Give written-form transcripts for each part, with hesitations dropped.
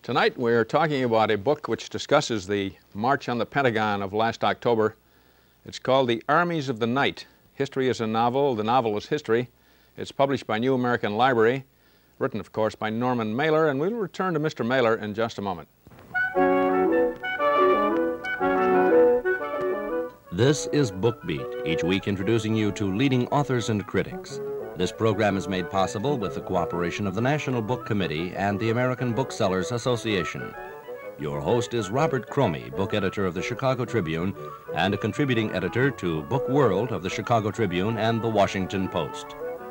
Tonight we're talking about a book which discusses the March on the Pentagon of last October. It's called The Armies of the Night. History is a novel. The novel is history. It's published by New American Library, written, of course, by Norman Mailer, and we'll return to Mr. Mailer in just a moment. This is BookBeat, each week introducing you to leading authors and critics. This program is made possible with the cooperation of the National Book Committee and the American Booksellers Association. Your host is Robert Cromie, book editor of the Chicago Tribune and a contributing editor to Book World of the Chicago Tribune and the Washington Post.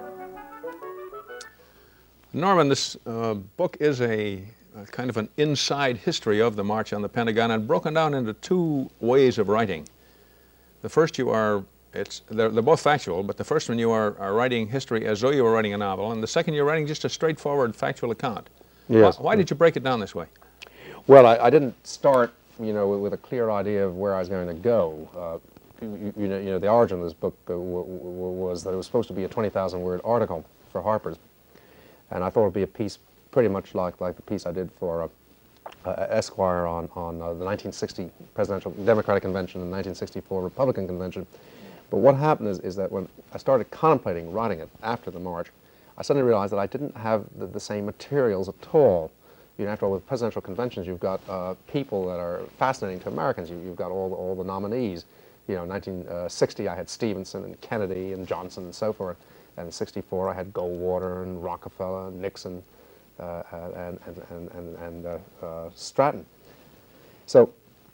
Norman, this book is a kind of an inside history of the March on the Pentagon and broken down into two ways of writing. The first they're both factual, but the first one you are writing history as though you were writing a novel, and the second you're writing just a straightforward factual account. Yes. Why did you break it down this way? Well, I didn't start, with a clear idea of where I was going to go. The origin of this book was that it was supposed to be a 20,000-word article for Harper's, and I thought it would be a piece pretty much like the piece I did for Esquire on the 1960 presidential Democratic Convention and 1964 Republican Convention. But what happened is that when I started contemplating writing it after the March, I suddenly realized that I didn't have the same materials at all. After all, with presidential conventions, you've got people that are fascinating to Americans. You've got all the nominees. In 1960, I had Stevenson and Kennedy and Johnson and so forth. And in 64, I had Goldwater and Rockefeller and Nixon and Stratton. So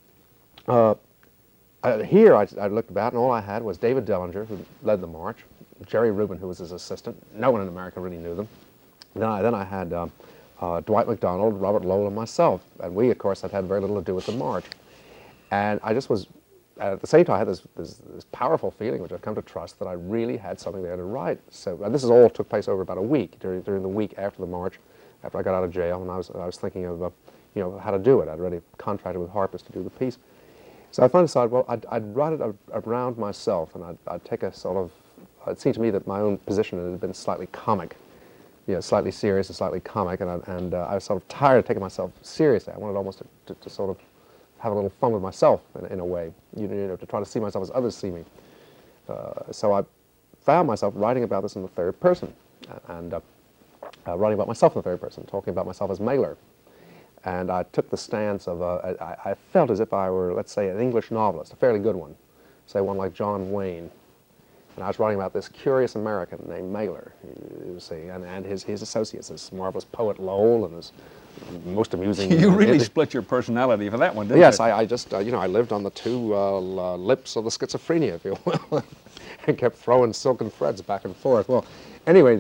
here I looked about, and all I had was David Dellinger, who led the march, Jerry Rubin, who was his assistant. No one in America really knew them. Then I had Dwight McDonald, Robert Lowell, and myself, and we, of course, had very little to do with the march. And I just was, at the same time, I had this powerful feeling, which I've come to trust, that I really had something there to write. So this all took place over about a week, during the week after the march, after I got out of jail, and I was thinking of how to do it. I'd already contracted with Harper's to do the piece. So I finally decided, well, I'd write it around myself, and I'd take a sort of, it seemed to me that my own position had been slightly comic, slightly serious and slightly comic, and I was sort of tired of taking myself seriously. I wanted almost to sort of have a little fun with myself in a way, to try to see myself as others see me. So I found myself writing about this in the third person, and writing about myself in the third person, talking about myself as Mailer. And I took the stance of, I felt as if I were, let's say, an English novelist, a fairly good one, say one like John Wayne. And I was writing about this curious American named Mailer, you see, and his associates, this marvelous poet Lowell and his most amusing... You really split your personality for that one, didn't you? Yes, I just, I lived on the two lips of the schizophrenia, if you will, and kept throwing silken threads back and forth. Well, anyway,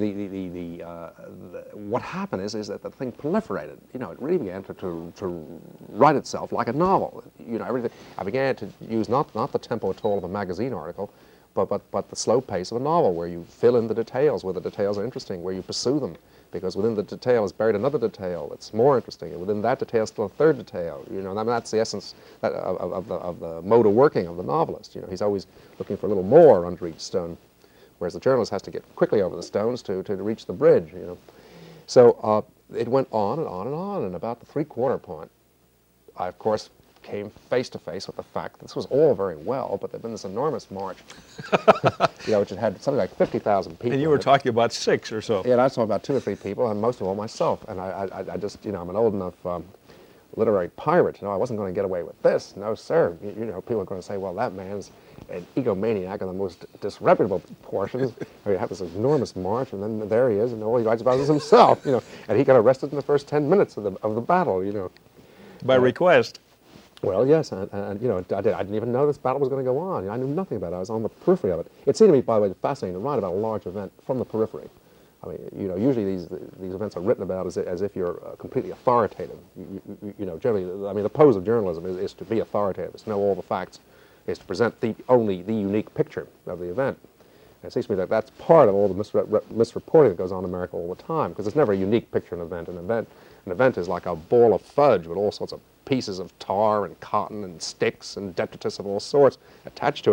what happened is that the thing proliferated. It really began to write itself like a novel. Everything. I began to use not the tempo at all of a magazine article, but the slow pace of a novel, where you fill in the details, where the details are interesting, where you pursue them, because within the detail is buried another detail that's more interesting, and within that detail is still a third detail. That's the essence of the mode of working of the novelist. He's always looking for a little more under each stone, whereas the journalist has to get quickly over the stones to reach the bridge. So it went on and on and on, and about the three-quarter point, I, of course, came face to face with the fact that this was all very well, but there'd been this enormous march, which had something like 50,000 people. And you were talking about 6 or so. Yeah, and I was talking about 2 or 3 people, and most of all myself. And I just, I'm an old enough literary pirate. I wasn't going to get away with this. No, sir. People are going to say, well, that man's an egomaniac in the most disreputable portions. You have this enormous march, and then there he is, and all he writes about is himself. And he got arrested in the first 10 minutes of the battle. By request. Well, yes, and I didn't even know this battle was going to go on. I knew nothing about it. I was on the periphery of it. It seemed to me, by the way, fascinating to write about a large event from the periphery. I mean, usually these events are written about as if you're completely authoritative. Generally, I mean, the pose of journalism is to be authoritative, is to know all the facts, is to present only the unique picture of the event. And it seems to me that that's part of all the misreporting that goes on in America all the time, because it's never a unique picture of an event. An event is like a ball of fudge with all sorts of pieces of tar and cotton and sticks and detritus of all sorts attached to it.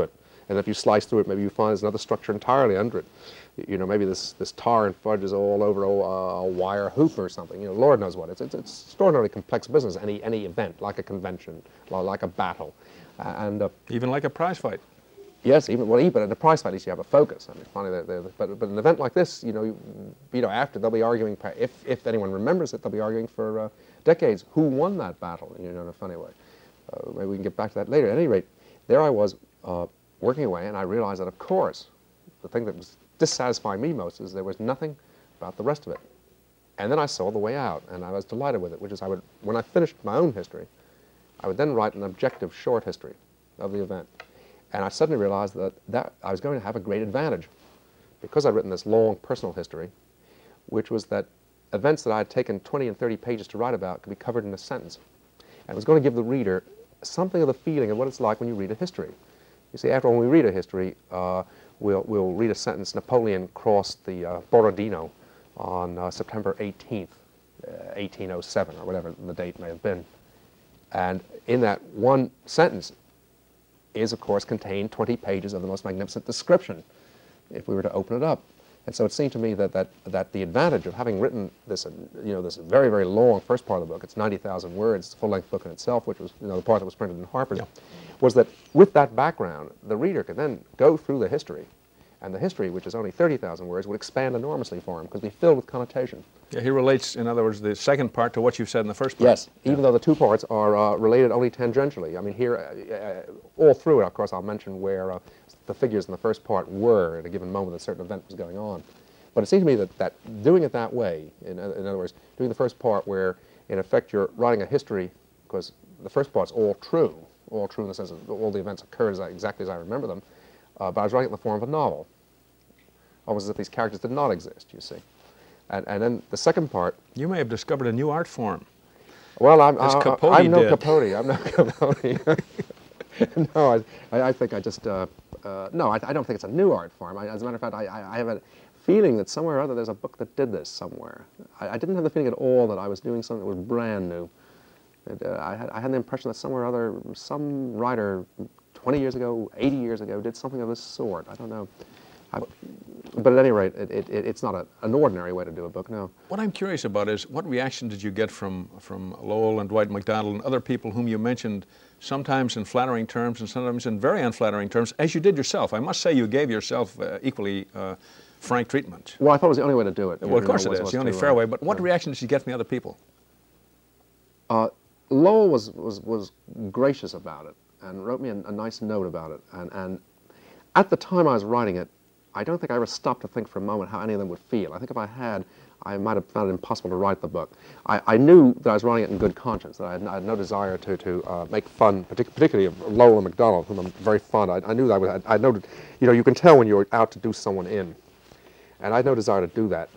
And if you slice through it, maybe you find there's another structure entirely under it. You know, maybe this tar and fudge is all over a wire hoop or something. You know, Lord knows what. It's extraordinarily complex business. Any event, like a convention, like a battle, and Even like a prize fight. yes, even in a prize fight, at least you have a focus. I mean, finally, but an event like this, after they'll be arguing. If anyone remembers it, they'll be arguing for decades who won that battle. You know, in a funny way. Maybe we can get back to that later. At any rate, there I was working away, and I realized that, of course, the thing that was dissatisfying me most is there was nothing about the rest of it. And then I saw the way out, and I was delighted with it, which is when I finished my own history, I would then write an objective short history of the event. And I suddenly realized that I was going to have a great advantage because I'd written this long personal history, which was that events that I had taken 20 and 30 pages to write about could be covered in a sentence. And it was going to give the reader something of the feeling of what it's like when you read a history. You see, after all, when we read a history, we'll read a sentence, Napoleon crossed the Borodino on September 18th, 1807, or whatever the date may have been. And in that one sentence is, of course, contained 20 pages of the most magnificent description, if we were to open it up. And so it seemed to me that the advantage of having written this, this very, very long first part of the book, it's 90,000 words, it's a full-length book in itself, which was, the part that was printed in Harper's, was that with that background, the reader could then go through the history, and the history, which is only 30,000 words, would expand enormously for him, because it'd be filled with connotation. Yeah, he relates, in other words, the second part to what you said in the first part. Yes, even though the two parts are related only tangentially. I mean, here, all through it, of course, I'll mention where the figures in the first part were at a given moment a certain event was going on. But it seemed to me that doing it that way, in other words, doing the first part where, in effect, you're writing a history, because the first part's all true in the sense that all the events occurred exactly as I remember them, but I was writing it in the form of a novel, almost as if these characters did not exist, you see. And then the second part... You may have discovered a new art form. Well, I'm no Capote. I'm no Capote. No, I think I just... no, I don't think it's a new art form. As a matter of fact, I have a feeling that somewhere or other there's a book that did this somewhere. I didn't have the feeling at all that I was doing something that was brand new. I had the impression that somewhere or other some writer 20 years ago, 80 years ago, did something of this sort. I don't know. But at any rate, it's not an ordinary way to do a book, no. What I'm curious about is what reaction did you get from Lowell and Dwight MacDonald and other people whom you mentioned sometimes in flattering terms and sometimes in very unflattering terms, as you did yourself? I must say you gave yourself equally frank treatment. Well, I thought it was the only way to do it. Well, of course it is, the only fair way. But what reaction did you get from the other people? Lowell was gracious about it and wrote me a nice note about it. And at the time I was writing it, I don't think I ever stopped to think for a moment how any of them would feel. I think if I had, I might have found it impossible to write the book. I knew that I was writing it in good conscience, that I had no desire to make fun, particularly of Lowell and MacDonald, whom I'm very fond of. I knew that I noted, you can tell when you're out to do someone in. And I had no desire to do that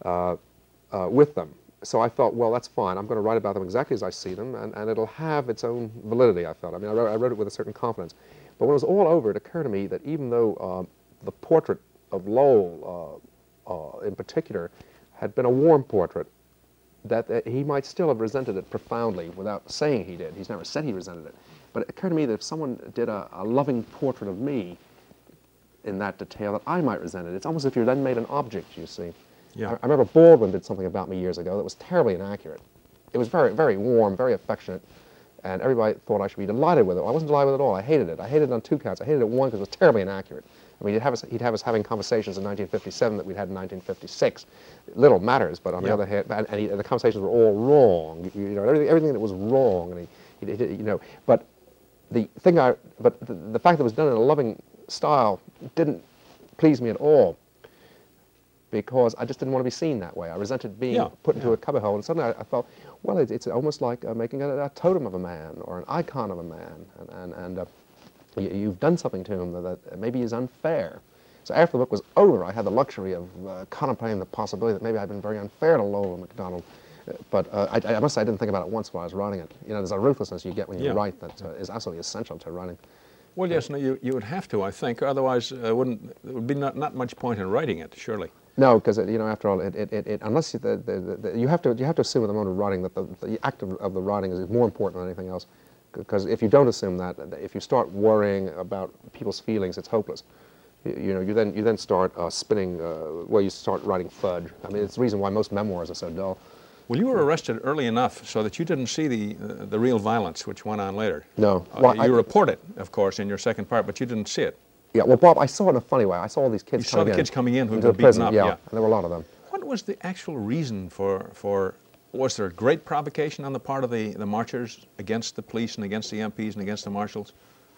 with them. So I thought, well, that's fine. I'm going to write about them exactly as I see them, and it'll have its own validity, I felt. I mean, I wrote it with a certain confidence. But when it was all over, it occurred to me that even though the portrait of Lowell, in particular, had been a warm portrait, that he might still have resented it profoundly without saying he did. He's never said he resented it. But it occurred to me that if someone did a loving portrait of me in that detail, that I might resent it. It's almost as if you're then made an object, you see. Yeah. I remember Baldwin did something about me years ago that was terribly inaccurate. It was very, very warm, very affectionate, and everybody thought I should be delighted with it. I wasn't delighted with it at all. I hated it. I hated it on two counts. I hated it one because it was terribly inaccurate. I mean, he'd have us having conversations in 1957 that we'd had in 1956. Little matters, but on the other hand, the conversations were all wrong. Everything that was wrong, and But the fact that it was done in a loving style didn't please me at all, because I just didn't want to be seen that way. I resented being put into a cubbyhole, and suddenly I felt, well, it's almost like making a totem of a man or an icon of a man, and you've done something to him that maybe is unfair. So after the book was over, I had the luxury of contemplating the possibility that maybe I'd been very unfair to Lowell and MacDonald. But I must say I didn't think about it once while I was writing it. There's a ruthlessness you get when you write that is absolutely essential to writing. Well, yes, no, you would have to, I think. Otherwise, there would be not much point in writing it, surely. No, because after all, unless you have to assume at the moment of writing that the act of the writing is more important than anything else. Because if you don't assume that, if you start worrying about people's feelings, it's hopeless. You then start spinning, well, you start writing fudge. I mean, it's the reason why most memoirs are so dull. Well, you were arrested early enough so that you didn't see the real violence which went on later. No. You report it, of course, in your second part, but you didn't see it. Yeah, well, Bob, I saw it in a funny way. I saw all these kids You saw the kids coming in who'd into been the prison, beaten up. yeah, and there were a lot of them. What was the actual reason for was there great provocation on the part of the marchers against the police and against the MPs and against the marshals?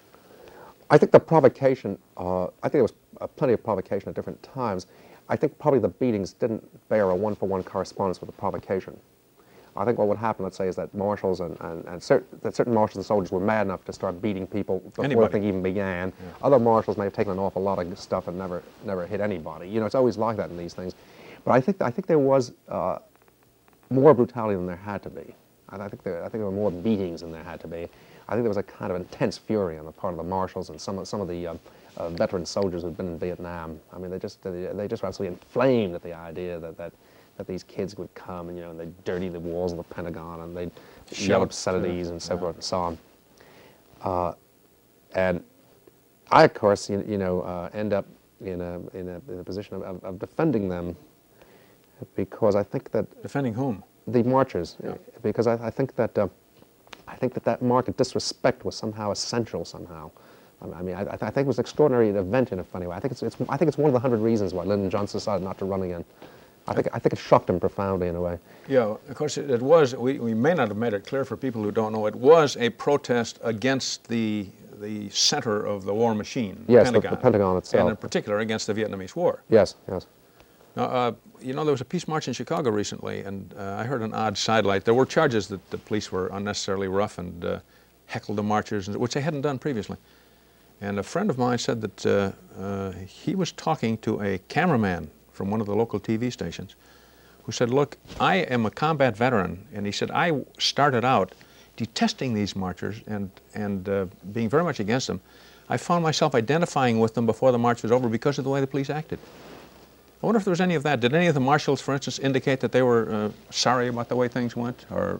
I think the provocation, I think there was plenty of provocation at different times. I think probably the beatings didn't bear a one-for-one correspondence with the provocation. I think what would happen, let's say, is that marshals and certain marshals and soldiers were mad enough to start beating people before the thing even began. Yeah. Other marshals may have taken an awful lot of stuff and never hit anybody. You know, it's always like that in these things. But I think there was more brutality than there had to be. I think there were more beatings than there had to be. I think there was a kind of intense fury on the part of the marshals and some of the veteran soldiers who'd been in Vietnam. I mean, they just were absolutely inflamed at the idea that these kids would come and, you know, and they'd dirty the walls of the Pentagon and they'd yell obscenities and so forth and so on. And I, of course, end up in a position of defending them, because I think that defending whom? The marchers. Yeah. Because I think that that mark of disrespect was somehow essential somehow. I mean, I think it was an extraordinary event in a funny way. I think it's one of the 100 reasons why Lyndon Johnson decided not to run again. I think it shocked him profoundly in a way. Yeah, of course it was. We may not have made it clear for people who don't know. It was a protest against the center of the war machine, yes, the Pentagon. The Pentagon itself. And in particular against the Vietnamese War. Yes, yes. Now, you know, there was a peace march in Chicago recently, and I heard an odd sidelight. There were charges that the police were unnecessarily rough and heckled the marchers, which they hadn't done previously. And a friend of mine said that he was talking to a cameraman from one of the local TV stations who said, look, I am a combat veteran, and he said, I started out detesting these marchers and being very much against them. I found myself identifying with them before the march was over because of the way the police acted. I wonder if there was any of that. Did any of the marshals, for instance, indicate that they were sorry about the way things went? Or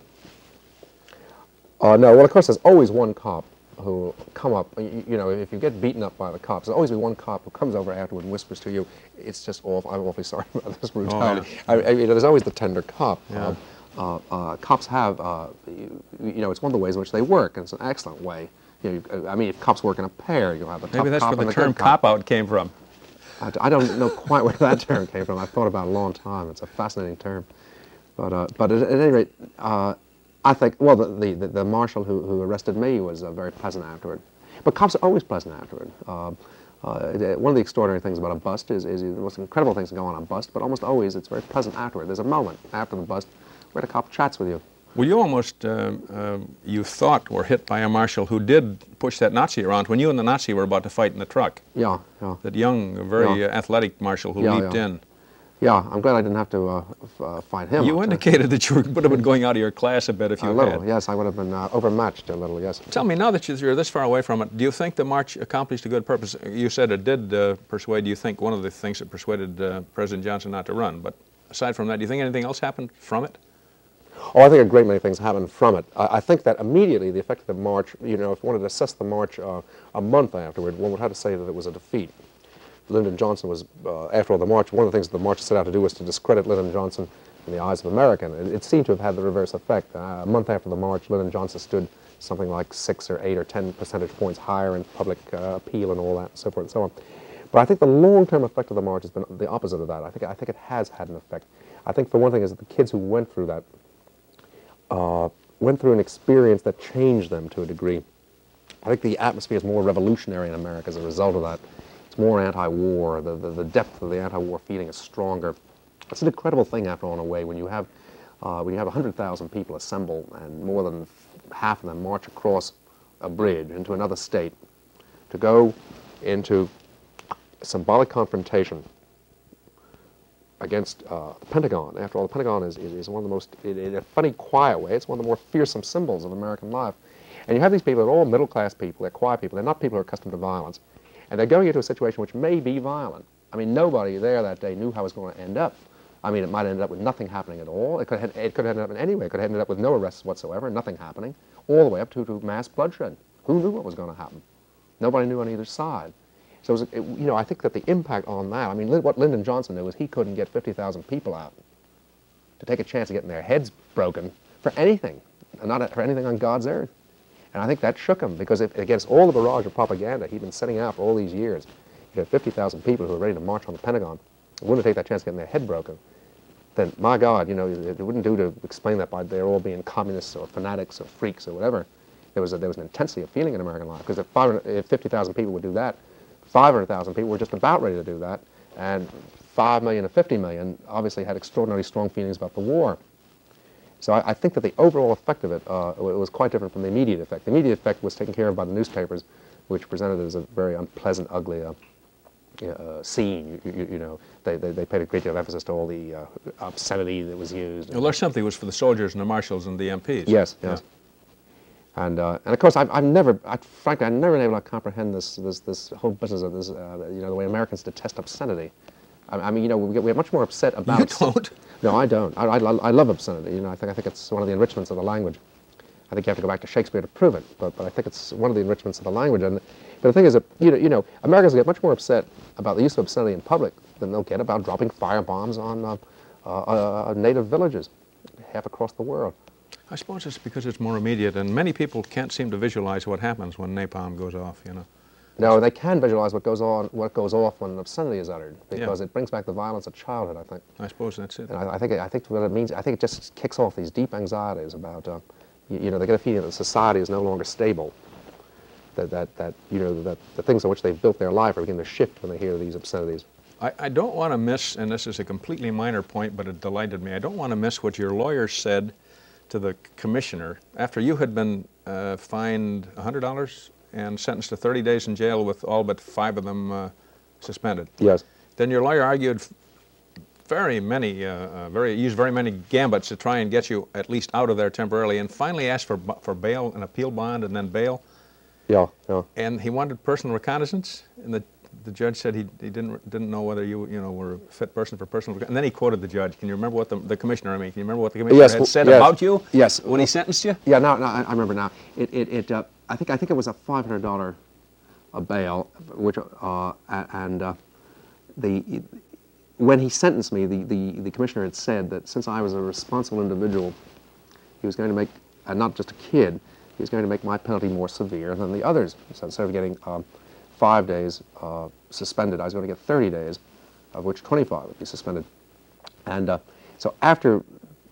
no. Well, of course, there's always one cop who come up. You know, if you get beaten up by the cops, there's always one cop who comes over afterward and whispers to you, "It's just awful. I'm awfully sorry about this brutality." Oh, yeah. I mean, there's always the tender cop. Yeah. Cops have, it's one of the ways in which they work, and it's an excellent way. You know, I mean, if cops work in a pair, you'll have the tough cop. Maybe that's where and the term cop-out came from. I don't know quite where that term came from. I've thought about it a long time. It's a fascinating term. But at any rate, I think, well, the marshal who arrested me was very pleasant afterward. But cops are always pleasant afterward. One of the extraordinary things about a bust is the most incredible things that go on a bust, but almost always it's very pleasant afterward. There's a moment after the bust where the cop chats with you. Well, you almost, you thought, were hit by a marshal who did push that Nazi around when you and the Nazi were about to fight in the truck. Yeah, yeah. That young, very athletic marshal who leaped in. Yeah, I'm glad I didn't have to fight him. You indicated that you would have been going out of your class a bit if you had. A little, yes. I would have been overmatched a little, yes. Tell me, now that you're this far away from it, do you think the march accomplished a good purpose? You said it did persuade, you think, one of the things that persuaded President Johnson not to run. But aside from that, do you think anything else happened from it? Oh, I think a great many things happened from it. I think that immediately the effect of the march, you know, if one wanted to assess the march a month afterward, one would have to say that it was a defeat. Lyndon Johnson was, after all, the march, one of the things that the march set out to do was to discredit Lyndon Johnson in the eyes of America. It seemed to have had the reverse effect. A month after the march, Lyndon Johnson stood something like 6 or 8 or 10 percentage points higher in public appeal and all that, and so forth and so on. But I think the long-term effect of the march has been the opposite of that. I think it has had an effect. I think, for one thing, is that the kids who went through that went through an experience that changed them to a degree. I think the atmosphere is more revolutionary in America as a result of that. It's more anti-war. The depth of the anti-war feeling is stronger. It's an incredible thing, after all, in a way, when you have 100,000 people assemble and more than half of them march across a bridge into another state to go into symbolic confrontation against the Pentagon. After all, the Pentagon is one of the most, in a funny, quiet way, it's one of the more fearsome symbols of American life. And you have these people, they're all middle-class people, they're quiet people, they're not people who are accustomed to violence. And they're going into a situation which may be violent. I mean, nobody there that day knew how it was going to end up. I mean, it might have ended up with nothing happening at all. It could have ended up in any way. It could have ended up with no arrests whatsoever, nothing happening, all the way up to mass bloodshed. Who knew what was going to happen? Nobody knew on either side. So, I think that the impact on that, I mean, what Lyndon Johnson knew was he couldn't get 50,000 people out to take a chance of getting their heads broken for anything, and not for anything on God's earth. And I think that shook him, because against all the barrage of propaganda he'd been sending out for all these years, you had 50,000 people who were ready to march on the Pentagon, who wouldn't take that chance of getting their head broken. Then, my God, it wouldn't do to explain that by they're all being communists or fanatics or freaks or whatever. There was an intensity of feeling in American life, because if 50,000 people would do that, 500,000 people were just about ready to do that, and 5 million to 50 million obviously had extraordinarily strong feelings about the war. So I think that the overall effect of it was quite different from the immediate effect. The immediate effect was taken care of by the newspapers, which presented it as a very unpleasant, ugly scene. They paid a great deal of emphasis to all the obscenity that was used. Well, their sympathy was for the soldiers and the marshals and the MPs. Yes, yes. Yeah. And of course, frankly, I've never been able to comprehend this whole business of this, the way Americans detest obscenity. I mean, we're much more upset about. You don't? No, I don't. I love obscenity. I think it's one of the enrichments of the language. I think you have to go back to Shakespeare to prove it, but I think it's one of the enrichments of the language. But the thing is that Americans get much more upset about the use of obscenity in public than they'll get about dropping firebombs on native villages half across the world. I suppose it's because it's more immediate, and many people can't seem to visualize what happens when napalm goes off. No, they can visualize what goes off when obscenity is uttered, because it brings back the violence of childhood, I think. I suppose that's it. And I think what it means, I think it just kicks off these deep anxieties about, they get a feeling that society is no longer stable, that the things on which they've built their life are beginning to shift when they hear these obscenities. I don't want to miss, and this is a completely minor point, but it delighted me, I don't want to miss what your lawyer said to the commissioner after you had been fined $100 and sentenced to 30 days in jail with all but 5 of them suspended. Yes. Then your lawyer argued used very many gambits to try and get you at least out of there temporarily, and finally asked for bail, an appeal bond, and then bail. Yeah, yeah. And he wanted personal reconnaissance, and the judge said he didn't know whether you were a fit person for personal reconnaissance. And then he quoted the judge. Can you remember what the commissioner? Can you remember what the commissioner had said about you? Yes. When he sentenced you? Yeah. No, I remember now. I think it was a $500 bail, which when he sentenced me, the commissioner had said that since I was a responsible individual, he was going to make, and not just a kid, he was going to make my penalty more severe than the others. So instead of getting 5 days suspended, I was going to get 30 days, of which 25 would be suspended. And so after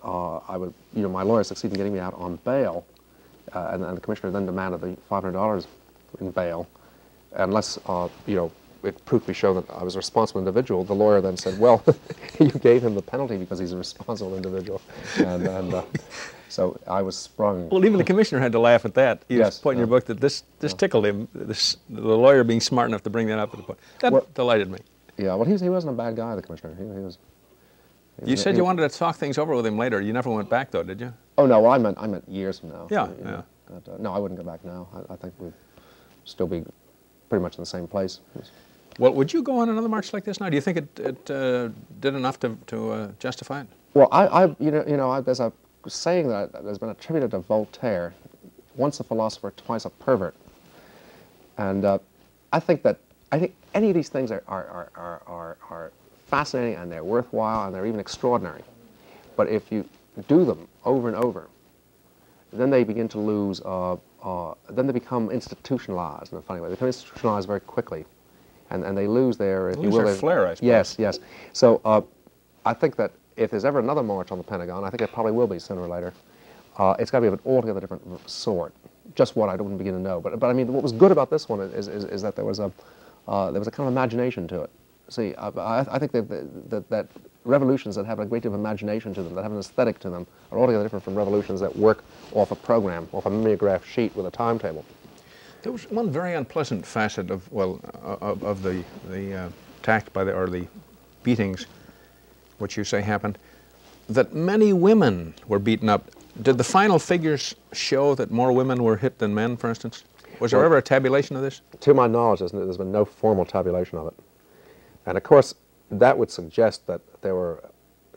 my lawyer succeeded in getting me out on bail, and the commissioner then demanded the $500 in bail, unless it proved to be shown that I was a responsible individual. The lawyer then said, "Well, you gave him the penalty because he's a responsible individual," and so I was sprung. Well, even the commissioner had to laugh at that. You point in your book that this tickled him. The lawyer being smart enough to bring that up at the point. That delighted me. Yeah, well, he wasn't a bad guy, the commissioner. He was. You said you wanted to talk things over with him later. You never went back, though, did you? Oh no, well, I meant years from now. Yeah. But, no, I wouldn't go back now. I think we'd still be pretty much in the same place. Well, would you go on another march like this now? Do you think it did enough to justify it? Well, there's a saying that has been attributed to Voltaire: once a philosopher, twice a pervert. And I think any of these things are fascinating, and they're worthwhile, and they're even extraordinary. But if you do them over and over, then they begin to lose, then they become institutionalized in a funny way. They become institutionalized very quickly, and they lose their, if you will, their flair, I suppose. Yes, yes. So I think that if there's ever another march on the Pentagon, I think it probably will be sooner or later, it's got to be of an altogether different sort. Just what I don't begin to know. But I mean, what was good about this one is that there was a kind of imagination to it. See, I think that revolutions that have a great deal of imagination to them, that have an aesthetic to them, are altogether different from revolutions that work off a program, off a mimeograph sheet with a timetable. There was one very unpleasant facet of the attack or the beatings, which you say happened, that many women were beaten up. Did the final figures show that more women were hit than men, for instance? Was there ever a tabulation of this? To my knowledge, there's been no formal tabulation of it. And of course, that would suggest that there were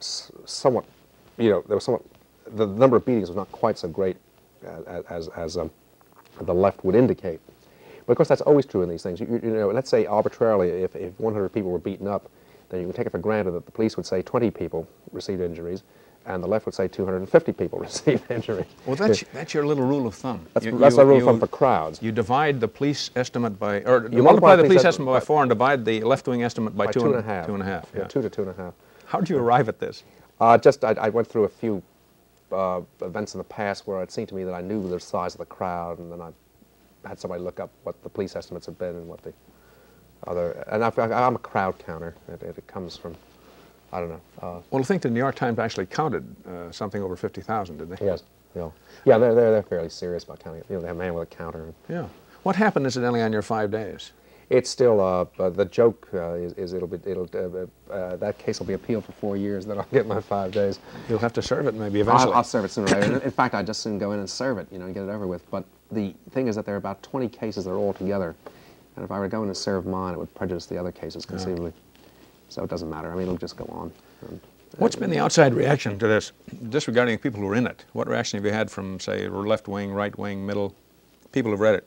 somewhat, there was somewhat, the number of beatings was not quite so great as the left would indicate. But of course, that's always true in these things. Let's say arbitrarily, if 100 people were beaten up, then you can take it for granted that the police would say 20 people received injuries, and the left would say 250 people received injuries. Well, that's your little rule of thumb. That's a rule of thumb for crowds. You divide the police estimate by, or you multiply the police estimate by 4 and divide the left-wing estimate by 2.5. 2.5. Yeah, 2 to 2.5. How did you arrive at this? I went through a few events in the past where it seemed to me that I knew the size of the crowd, and then I had somebody look up what the police estimates have been and what the other. And I'm a crowd counter. It comes from, I don't know. Well, I think the New York Times actually counted something over 50,000, did they? Yes. Yeah. They're fairly serious about counting it. They have a man with a counter. Yeah. What happened incidentally on your 5 days? It's still the joke is that case will be appealed for 4 years. Then I'll get my 5 days. You'll have to serve it maybe eventually. I'll serve it sooner or later. In fact, I'd just soon go in and serve it, and get it over with. But the thing is that there are about 20 cases that are all together, and if I were to go in and serve mine, it would prejudice the other cases conceivably. So it doesn't matter. I mean, it'll just go on. What's been the outside reaction to this, disregarding the people who are in it? What reaction have you had from, say, left wing, right wing, middle, people who've read it?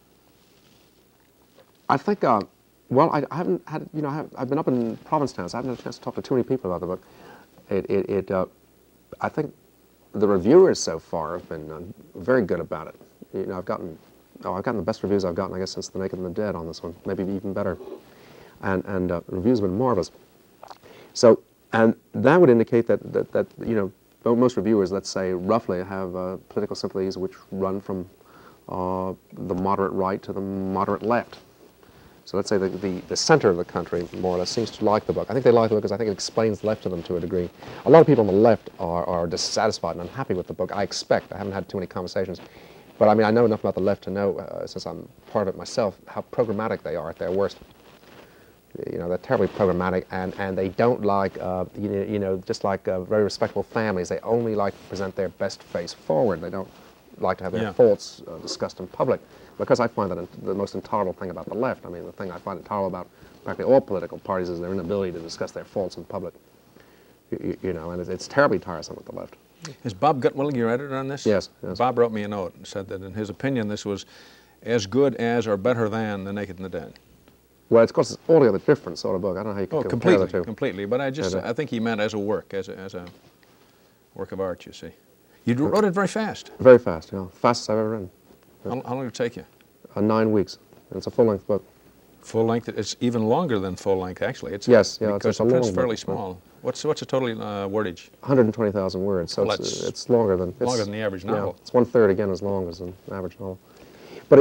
I think, well, I haven't had, I've been up in Provincetown, so I haven't had a chance to talk to too many people about the book. I think the reviewers so far have been very good about it. I've gotten the best reviews I've gotten, I guess, since The Naked and the Dead on this one, maybe even better. And reviews have been marvelous. So, and that would indicate that most reviewers, let's say, roughly have political sympathies which run from the moderate right to the moderate left. So let's say the center of the country, more or less, seems to like the book. I think they like the book because I think it explains left to them to a degree. A lot of people on the left are dissatisfied and unhappy with the book, I expect. I haven't had too many conversations. But I mean, I know enough about the left to know, since I'm part of it myself, how programmatic they are at their worst. They're terribly programmatic, and they don't like, just like very respectable families, they only like to present their best face forward. They don't like to have their faults discussed in public. Because I find that the most intolerable thing about the left, I mean, the thing I find intolerable about practically all political parties is their inability to discuss their faults in public. And it's terribly tiresome with the left. Is Bob Gutwillig your editor on this? Yes. Bob wrote me a note and said that in his opinion this was as good as or better than The Naked and the Dead. Well, of course, it's altogether different sort of book. I don't know how you can compare the two. Completely. But I think he meant as a work, as a work of art, you see. You wrote it very fast. Very fast, fastest I've ever written. How long did it take you? 9 weeks. And it's a full-length book. Full length? It's even longer than full length, actually. Yes, because it's a the print's long fairly book. small. What's the total wordage? 120,000 words. So it's longer than the average novel. It's 1/3 again as long as an average novel. But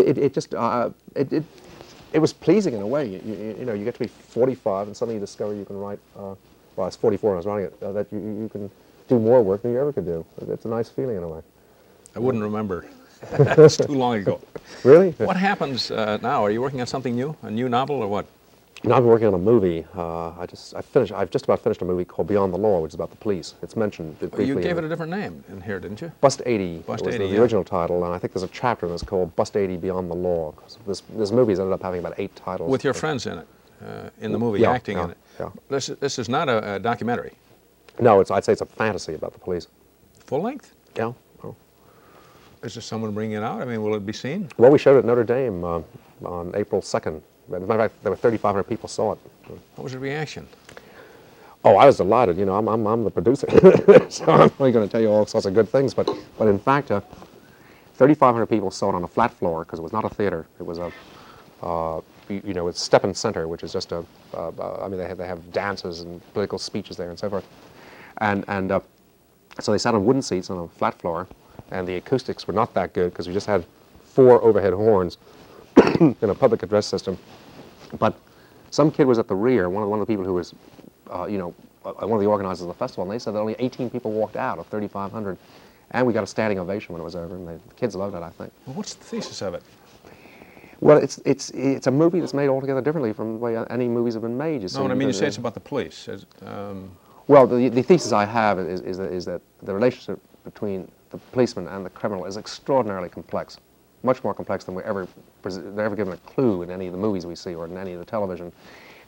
it was pleasing in a way. You get to be 45 and suddenly you discover you can write. Well, I was 44 when I was writing it. That you can do more work than you ever could do. It's a nice feeling in a way. I wouldn't remember. It's too long ago. Really? What happens now? Are you working on something new? A new novel or what? No, I've been working on a movie. I've just about finished a movie called Beyond the Law, which is about the police. It's mentioned briefly. You gave it a different name in here, didn't you? Bust 80 Bust was 80, the original title, and I think there's a chapter in this called Bust 80 Beyond the Law. This movie's ended up having about 8 titles. With your friends in it, in the movie, acting in it. Yeah. This is not a documentary. No, I'd say it's a fantasy about the police. Full length? Yeah. Oh. Is there someone bringing it out? I mean, will it be seen? Well, we showed it at Notre Dame on April 2nd. As a matter of fact, there were 3,500 people saw it. What was the reaction? Oh, I was delighted. I'm the producer, so I'm only going to tell you all sorts of good things. But in fact, 3,500 people saw it on a flat floor because it was not a theater. It was it's Stepan Center, which is just I mean, they have dances and political speeches there and so forth. And so they sat on wooden seats on a flat floor, and the acoustics were not that good because we just had 4 overhead horns in a public address system. But some kid was at the rear, one of the people who was, one of the organizers of the festival, and they said that only 18 people walked out of 3,500, and we got a standing ovation when it was over, and the kids loved it, I think. Well, what's the thesis of it? Well, it's a movie that's made altogether differently from the way any movies have been made. You see, no, I mean, you say it's about the police. Well, the thesis I have is that the relationship between the policeman and the criminal is extraordinarily complex, much more complex than they're ever given a clue in any of the movies we see or in any of the television.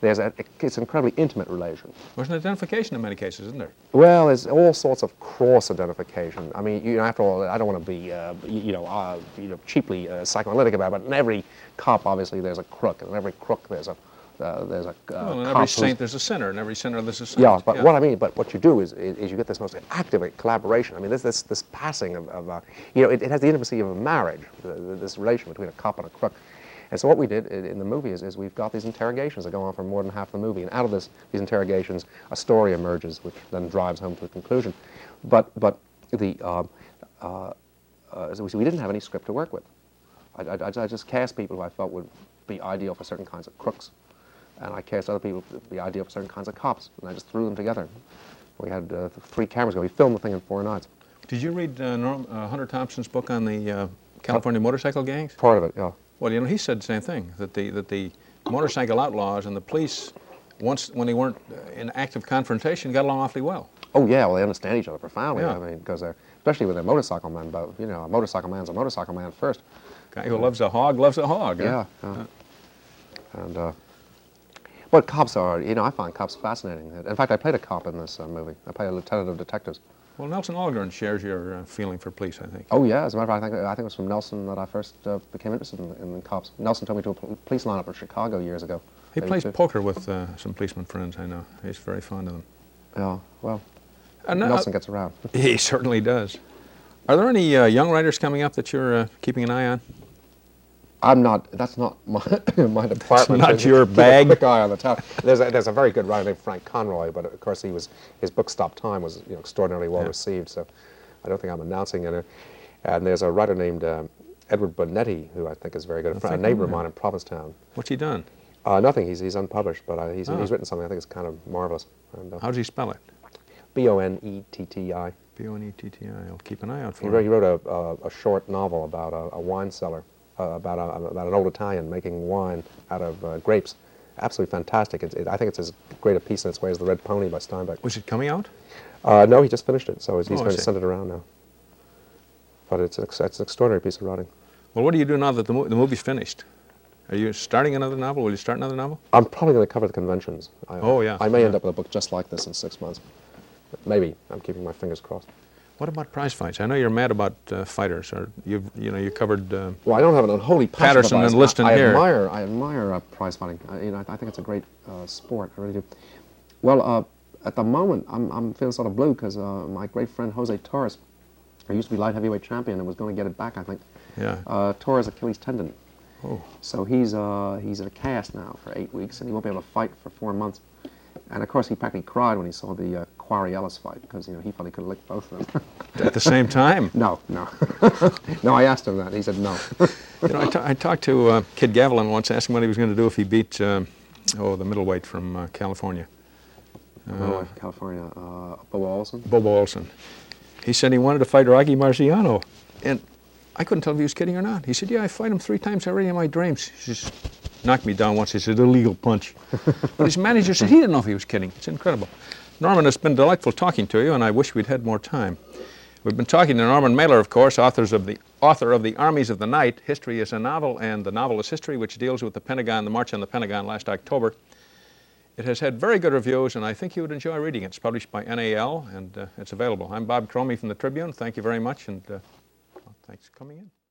it's an incredibly intimate relation. There's an identification in many cases, isn't there? Well, there's all sorts of cross identification. I mean, after all, I don't want to be, cheaply psychoanalytic about it, but in every cop, obviously, there's a crook, and in every crook, there's a well, in every saint there's a sinner, in every sinner there's a saint. Yeah, but what you do is you get this most active collaboration. I mean, this passing of it has the intimacy of a marriage, this relation between a cop and a crook. And so what we did in the movie is we've got these interrogations that go on for more than half the movie, and out of these interrogations, a story emerges, which then drives home to a conclusion. But so we didn't have any script to work with. I just cast people who I felt would be ideal for certain kinds of crooks, and I cast other people to be ideal for certain kinds of cops, and I just threw them together. We had 3 cameras going. We filmed the thing in 4 nights. Did you read Hunter Thompson's book on the California motorcycle gangs? Part of it, yeah. Well, he said the same thing, that the motorcycle outlaws and the police, when they weren't in active confrontation, got along awfully well. Oh yeah, well they understand each other profoundly. Yeah. I mean, because especially with their motorcycle men, but a motorcycle man's a motorcycle man first. Guy who loves a hog loves a hog. Yeah. And what cops are, I find cops fascinating. In fact, I played a cop in this movie. I played a lieutenant of detectives. Well, Nelson Algren shares your feeling for police, I think. Oh yeah, as a matter of fact, I think it was from Nelson that I first became interested in cops. Nelson took me to a police lineup in Chicago years ago. He plays poker with some policeman friends I know. He's very fond of them. Yeah, well, Nelson gets around. He certainly does. Are there any young writers coming up that you're keeping an eye on? That's not my department. It's not your bag. Keep a quick eye on the top. There's a very good writer named Frank Conroy, but of course his book Stop Time was extraordinarily well received. So I don't think I'm announcing it. And there's a writer named Edward Bonetti, who I think is very good. A neighbor of mine in Provincetown. What's he done? Nothing. He's unpublished, but he's written something I think is kind of marvelous. And, how does he spell it? Bonetti. Bonetti. I'll keep an eye out for He wrote a short novel about a wine cellar. About an old Italian making wine out of grapes. Absolutely fantastic. I think it's as great a piece in its way as The Red Pony by Steinbeck. Was it coming out? No, he just finished it, so he's going to see. send it around now. But it's an extraordinary piece of writing. Well, what do you do now that the movie's finished? Are you starting another novel? Will you start another novel? I'm probably going to cover the conventions. I may Yeah. end up with a book just like this in 6 months. Maybe. I'm keeping my fingers crossed. What about prize fights? I know you're mad about fighters. Or you covered. Well, I don't have an unholy passion Patterson about and Liston here. I admire prize fighting. I think it's a great sport. I really do. Well, at the moment, I'm feeling sort of blue because my great friend Jose Torres, who used to be light heavyweight champion and was going to get it back, I think. Yeah. Tore his Achilles tendon. Oh. So he's in a cast now for 8 weeks, and he won't be able to fight for 4 months. And of course, he practically cried when he saw the Quarry Ellis fight because he thought he could have licked both of them. At the same time? No. No, I asked him that. He said no. I talked to Kid Gavilan once, asked him what he was going to do if he beat the middleweight from California. California, Bobo Olson. Bobo Olson. He said he wanted to fight Rocky Marciano, and I couldn't tell if he was kidding or not. He said, "Yeah, I fight him 3 times already in my dreams." He just knocked me down once. He said, "Illegal punch." But his manager said he didn't know if he was kidding. It's incredible. Norman, it's been delightful talking to you, and I wish we'd had more time. We've been talking to Norman Mailer, of course, author of the Armies of the Night. History is a Novel, and the novel is History, which deals with the Pentagon, the March on the Pentagon last October. It has had very good reviews, and I think you would enjoy reading it. It's published by NAL, and it's available. I'm Bob Cromie from the Tribune. Thank you very much, and thanks for coming in.